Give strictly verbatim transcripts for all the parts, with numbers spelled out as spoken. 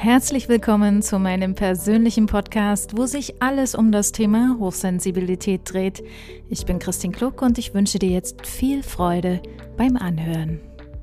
Herzlich willkommen zu meinem persönlichen Podcast, wo sich alles um das Thema Hochsensibilität dreht. Ich bin Christine Kluck und ich wünsche dir jetzt viel Freude beim Anhören.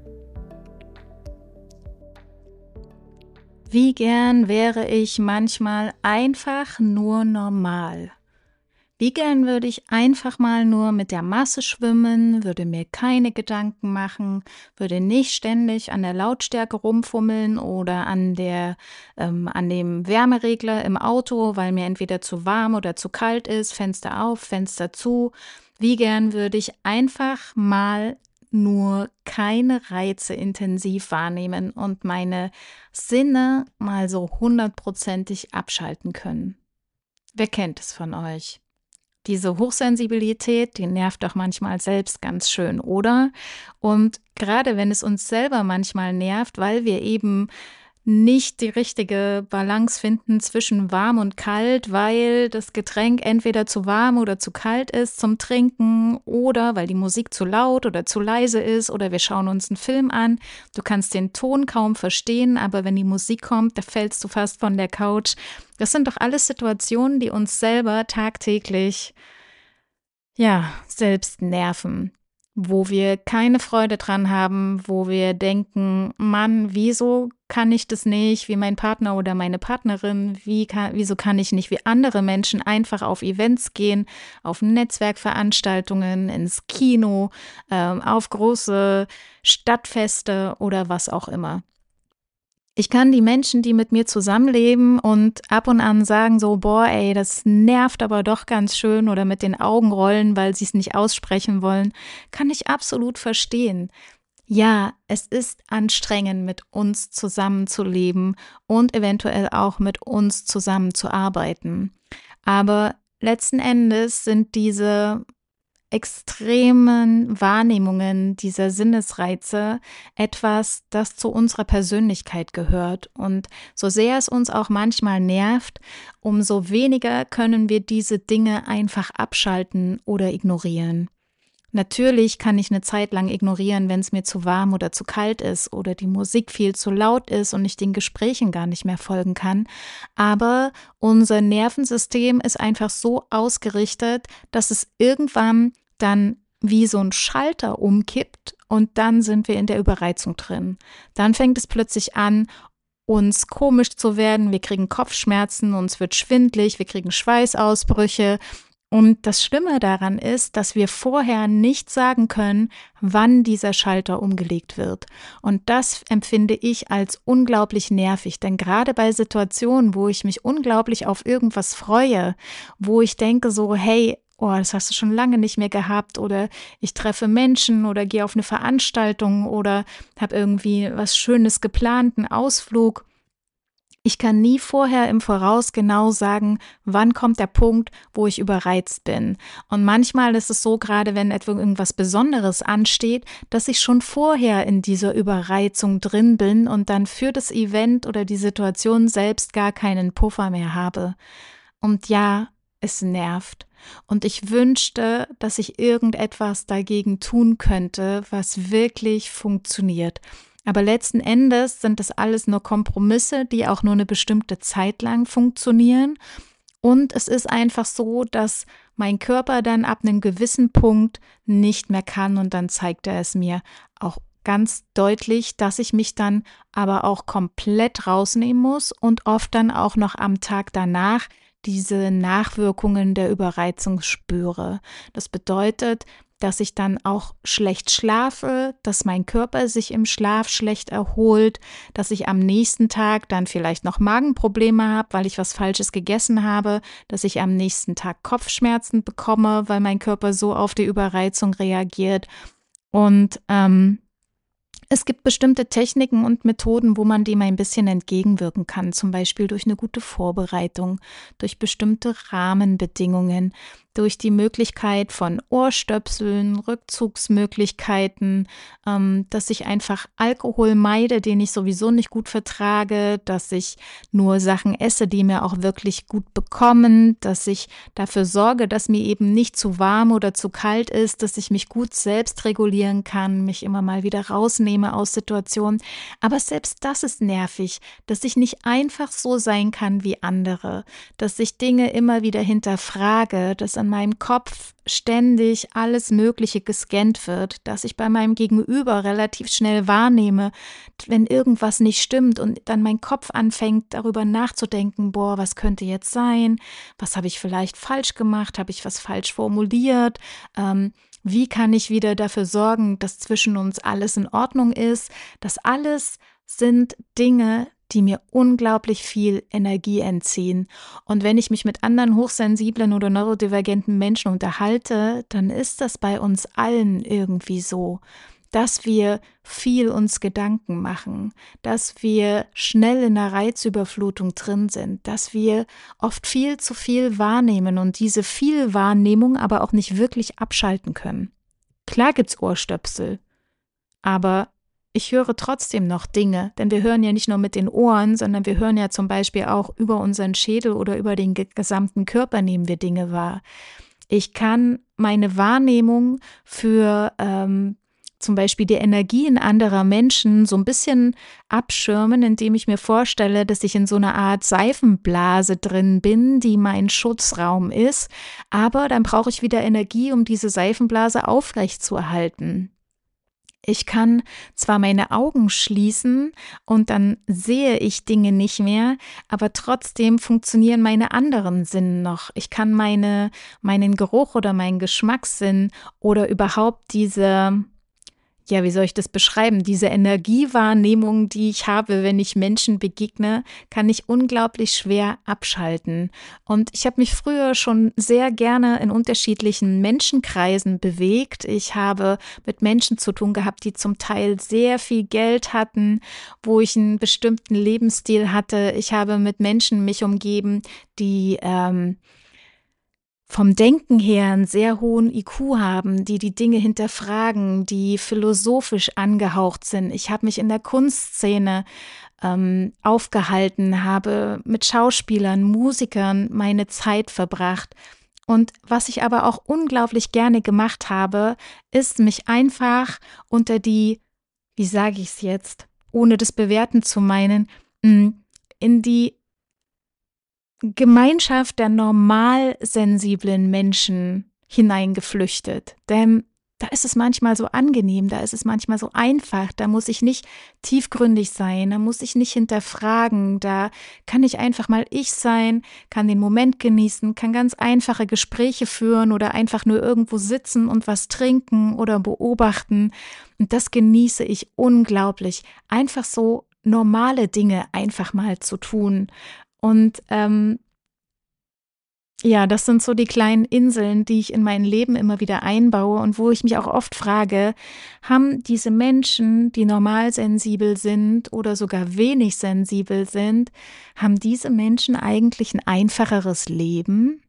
Wie gern wäre ich manchmal einfach nur normal? Wie gern würde ich einfach mal nur mit der Masse schwimmen, würde mir keine Gedanken machen, würde nicht ständig an der Lautstärke rumfummeln oder an der, ähm, an dem Wärmeregler im Auto, weil mir entweder zu warm oder zu kalt ist, Fenster auf, Fenster zu. Wie gern würde ich einfach mal nur keine Reize intensiv wahrnehmen und meine Sinne mal so hundertprozentig abschalten können. Wer kennt es von euch? Diese Hochsensibilität, die nervt doch manchmal selbst ganz schön, oder? Und gerade wenn es uns selber manchmal nervt, weil wir eben nicht die richtige Balance finden zwischen warm und kalt, weil das Getränk entweder zu warm oder zu kalt ist zum Trinken oder weil die Musik zu laut oder zu leise ist oder wir schauen uns einen Film an. Du kannst den Ton kaum verstehen, aber wenn die Musik kommt, da fällst du fast von der Couch. Das sind doch alles Situationen, die uns selber tagtäglich, ja, selbst nerven, wo wir keine Freude dran haben, wo wir denken, Mann, wieso kann ich das nicht, wie mein Partner oder meine Partnerin, wie kann, wieso kann ich nicht wie andere Menschen einfach auf Events gehen, auf Netzwerkveranstaltungen, ins Kino, ähm, auf große Stadtfeste oder was auch immer. Ich kann die Menschen, die mit mir zusammenleben und ab und an sagen so, boah, ey, das nervt aber doch ganz schön oder mit den Augen rollen, weil sie es nicht aussprechen wollen, kann ich absolut verstehen. Ja, es ist anstrengend, mit uns zusammenzuleben und eventuell auch mit uns zusammenzuarbeiten. Aber letzten Endes sind diese extremen Wahrnehmungen dieser Sinnesreize etwas, das zu unserer Persönlichkeit gehört. Und so sehr es uns auch manchmal nervt, umso weniger können wir diese Dinge einfach abschalten oder ignorieren. Natürlich kann ich eine Zeit lang ignorieren, wenn es mir zu warm oder zu kalt ist oder die Musik viel zu laut ist und ich den Gesprächen gar nicht mehr folgen kann. Aber unser Nervensystem ist einfach so ausgerichtet, dass es irgendwann dann wie so ein Schalter umkippt und dann sind wir in der Überreizung drin. Dann fängt es plötzlich an, uns komisch zu werden. Wir kriegen Kopfschmerzen, uns wird schwindelig, wir kriegen Schweißausbrüche. Und das Schlimme daran ist, dass wir vorher nicht sagen können, wann dieser Schalter umgelegt wird. Und das empfinde ich als unglaublich nervig, denn gerade bei Situationen, wo ich mich unglaublich auf irgendwas freue, wo ich denke so, hey, oh, das hast du schon lange nicht mehr gehabt oder ich treffe Menschen oder gehe auf eine Veranstaltung oder habe irgendwie was Schönes geplant, einen Ausflug. Ich kann nie vorher im Voraus genau sagen, wann kommt der Punkt, wo ich überreizt bin. Und manchmal ist es so, gerade wenn etwa irgendwas Besonderes ansteht, dass ich schon vorher in dieser Überreizung drin bin und dann für das Event oder die Situation selbst gar keinen Puffer mehr habe. Und ja, es nervt. Und ich wünschte, dass ich irgendetwas dagegen tun könnte, was wirklich funktioniert. Aber letzten Endes sind das alles nur Kompromisse, die auch nur eine bestimmte Zeit lang funktionieren. Und es ist einfach so, dass mein Körper dann ab einem gewissen Punkt nicht mehr kann und dann zeigt er es mir auch ganz deutlich, dass ich mich dann aber auch komplett rausnehmen muss und oft dann auch noch am Tag danach diese Nachwirkungen der Überreizung spüre. Das bedeutet, dass ich dann auch schlecht schlafe, dass mein Körper sich im Schlaf schlecht erholt, dass ich am nächsten Tag dann vielleicht noch Magenprobleme habe, weil ich was Falsches gegessen habe, dass ich am nächsten Tag Kopfschmerzen bekomme, weil mein Körper so auf die Überreizung reagiert. Und ähm, es gibt bestimmte Techniken und Methoden, wo man dem ein bisschen entgegenwirken kann, zum Beispiel durch eine gute Vorbereitung, durch bestimmte Rahmenbedingungen, durch die Möglichkeit von Ohrstöpseln, Rückzugsmöglichkeiten, ähm, dass ich einfach Alkohol meide, den ich sowieso nicht gut vertrage, dass ich nur Sachen esse, die mir auch wirklich gut bekommen, dass ich dafür sorge, dass mir eben nicht zu warm oder zu kalt ist, dass ich mich gut selbst regulieren kann, mich immer mal wieder rausnehme aus Situationen. Aber selbst das ist nervig, dass ich nicht einfach so sein kann wie andere, dass ich Dinge immer wieder hinterfrage, dass an meinem Kopf ständig alles Mögliche gescannt wird, dass ich bei meinem Gegenüber relativ schnell wahrnehme, wenn irgendwas nicht stimmt und dann mein Kopf anfängt, darüber nachzudenken, boah, was könnte jetzt sein? Was habe ich vielleicht falsch gemacht? Habe ich was falsch formuliert? Ähm, wie kann ich wieder dafür sorgen, dass zwischen uns alles in Ordnung ist? Das alles sind Dinge, die mir unglaublich viel Energie entziehen. Und wenn ich mich mit anderen hochsensiblen oder neurodivergenten Menschen unterhalte, dann ist das bei uns allen irgendwie so, dass wir viel uns Gedanken machen, dass wir schnell in der Reizüberflutung drin sind, dass wir oft viel zu viel wahrnehmen und diese Vielwahrnehmung aber auch nicht wirklich abschalten können. Klar gibt's Ohrstöpsel, aber ich höre trotzdem noch Dinge, denn wir hören ja nicht nur mit den Ohren, sondern wir hören ja zum Beispiel auch über unseren Schädel oder über den gesamten Körper nehmen wir Dinge wahr. Ich kann meine Wahrnehmung für ähm, zum Beispiel die Energien anderer Menschen so ein bisschen abschirmen, indem ich mir vorstelle, dass ich in so einer Art Seifenblase drin bin, die mein Schutzraum ist, aber dann brauche ich wieder Energie, um diese Seifenblase aufrechtzuerhalten. Ich kann zwar meine Augen schließen und dann sehe ich Dinge nicht mehr, aber trotzdem funktionieren meine anderen Sinne noch. Ich kann meine, meinen Geruch oder meinen Geschmackssinn oder überhaupt diese, ja, wie soll ich das beschreiben? Diese Energiewahrnehmung, die ich habe, wenn ich Menschen begegne, kann ich unglaublich schwer abschalten. Und ich habe mich früher schon sehr gerne in unterschiedlichen Menschenkreisen bewegt. Ich habe mit Menschen zu tun gehabt, die zum Teil sehr viel Geld hatten, wo ich einen bestimmten Lebensstil hatte. Ich habe mit Menschen mich umgeben, die ähm, vom Denken her einen sehr hohen I Q haben, die die Dinge hinterfragen, die philosophisch angehaucht sind. Ich habe mich in der Kunstszene ähm, aufgehalten, habe mit Schauspielern, Musikern meine Zeit verbracht. Und was ich aber auch unglaublich gerne gemacht habe, ist mich einfach unter die, wie sage ich es jetzt, ohne das bewerten zu meinen, in die Gemeinschaft der normal sensiblen Menschen hineingeflüchtet. Denn da ist es manchmal so angenehm, da ist es manchmal so einfach, da muss ich nicht tiefgründig sein, da muss ich nicht hinterfragen, da kann ich einfach mal ich sein, kann den Moment genießen, kann ganz einfache Gespräche führen oder einfach nur irgendwo sitzen und was trinken oder beobachten. Und das genieße ich unglaublich, einfach so normale Dinge einfach mal zu tun. Und ähm, ja, das sind so die kleinen Inseln, die ich in mein Leben immer wieder einbaue und wo ich mich auch oft frage, haben diese Menschen, die normal sensibel sind oder sogar wenig sensibel sind, haben diese Menschen eigentlich ein einfacheres Leben?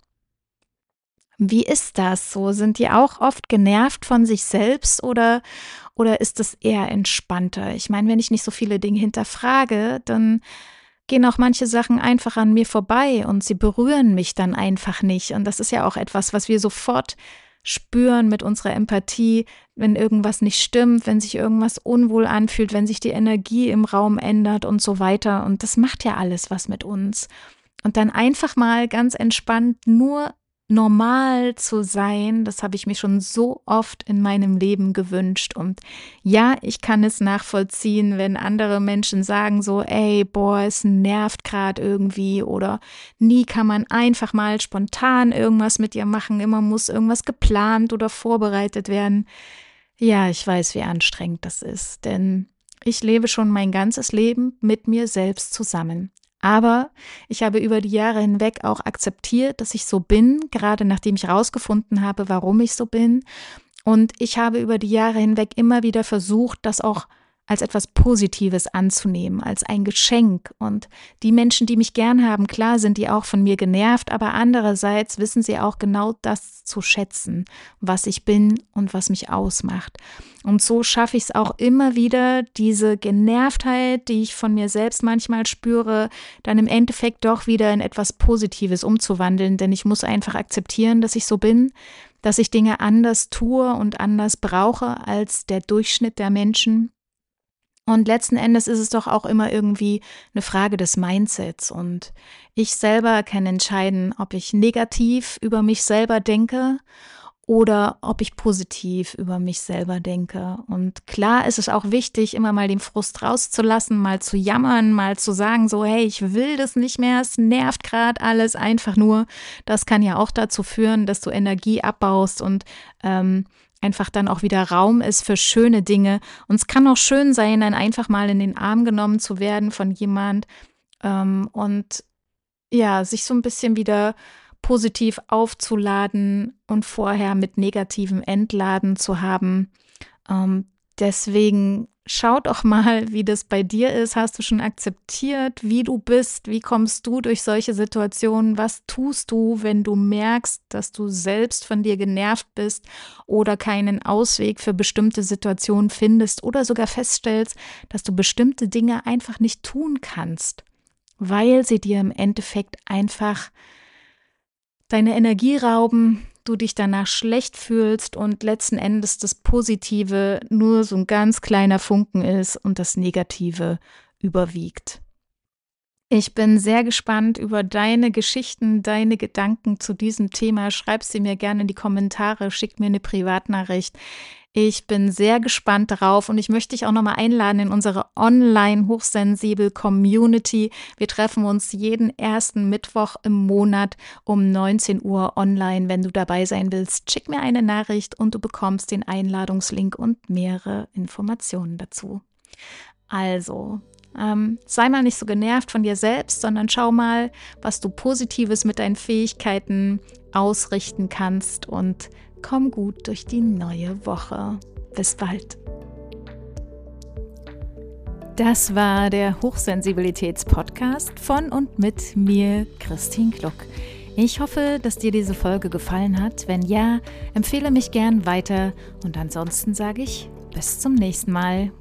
Wie ist das so? Sind die auch oft genervt von sich selbst oder, oder ist es eher entspannter? Ich meine, wenn ich nicht so viele Dinge hinterfrage, dann gehen auch manche Sachen einfach an mir vorbei und sie berühren mich dann einfach nicht. Und das ist ja auch etwas, was wir sofort spüren mit unserer Empathie, wenn irgendwas nicht stimmt, wenn sich irgendwas unwohl anfühlt, wenn sich die Energie im Raum ändert und so weiter. Und das macht ja alles was mit uns. Und dann einfach mal ganz entspannt nur normal zu sein, das habe ich mir schon so oft in meinem Leben gewünscht. Und ja, ich kann es nachvollziehen, wenn andere Menschen sagen so, ey, boah, es nervt gerade irgendwie oder nie kann man einfach mal spontan irgendwas mit dir machen, immer muss irgendwas geplant oder vorbereitet werden. Ja, ich weiß, wie anstrengend das ist, denn ich lebe schon mein ganzes Leben mit mir selbst zusammen. Aber ich habe über die Jahre hinweg auch akzeptiert, dass ich so bin, gerade nachdem ich herausgefunden habe, warum ich so bin. Und ich habe über die Jahre hinweg immer wieder versucht, das auch als etwas Positives anzunehmen, als ein Geschenk. Und die Menschen, die mich gern haben, klar sind die auch von mir genervt, aber andererseits wissen sie auch genau das zu schätzen, was ich bin und was mich ausmacht. Und so schaffe ich es auch immer wieder, diese Genervtheit, die ich von mir selbst manchmal spüre, dann im Endeffekt doch wieder in etwas Positives umzuwandeln, denn ich muss einfach akzeptieren, dass ich so bin, dass ich Dinge anders tue und anders brauche als der Durchschnitt der Menschen. Und letzten Endes ist es doch auch immer irgendwie eine Frage des Mindsets. Und ich selber kann entscheiden, ob ich negativ über mich selber denke oder ob ich positiv über mich selber denke. Und klar ist es auch wichtig, immer mal den Frust rauszulassen, mal zu jammern, mal zu sagen, so hey, ich will das nicht mehr, es nervt gerade alles einfach nur. Das kann ja auch dazu führen, dass du Energie abbaust und ähm, einfach dann auch wieder Raum ist für schöne Dinge. Und es kann auch schön sein, dann einfach mal in den Arm genommen zu werden von jemand ähm, und ja, sich so ein bisschen wieder positiv aufzuladen und vorher mit negativem Entladen zu haben. Ähm, deswegen schau doch mal, wie das bei dir ist. Hast du schon akzeptiert, wie du bist? Wie kommst du durch solche Situationen? Was tust du, wenn du merkst, dass du selbst von dir genervt bist oder keinen Ausweg für bestimmte Situationen findest oder sogar feststellst, dass du bestimmte Dinge einfach nicht tun kannst, weil sie dir im Endeffekt einfach deine Energie rauben, du dich danach schlecht fühlst und letzten Endes das Positive nur so ein ganz kleiner Funken ist und das Negative überwiegt. Ich bin sehr gespannt über deine Geschichten, deine Gedanken zu diesem Thema. Schreib sie mir gerne in die Kommentare, schick mir eine Privatnachricht. Ich bin sehr gespannt darauf und ich möchte dich auch nochmal einladen in unsere Online-Hochsensibel-Community. Wir treffen uns jeden ersten Mittwoch im Monat um neunzehn Uhr online. Wenn du dabei sein willst, schick mir eine Nachricht und du bekommst den Einladungslink und mehrere Informationen dazu. Also, ähm, sei mal nicht so genervt von dir selbst, sondern schau mal, was du Positives mit deinen Fähigkeiten ausrichten kannst und komm gut durch die neue Woche. Bis bald. Das war der Hochsensibilitäts-Podcast von und mit mir, Christine Gluck. Ich hoffe, dass dir diese Folge gefallen hat. Wenn ja, empfehle mich gern weiter und ansonsten sage ich bis zum nächsten Mal.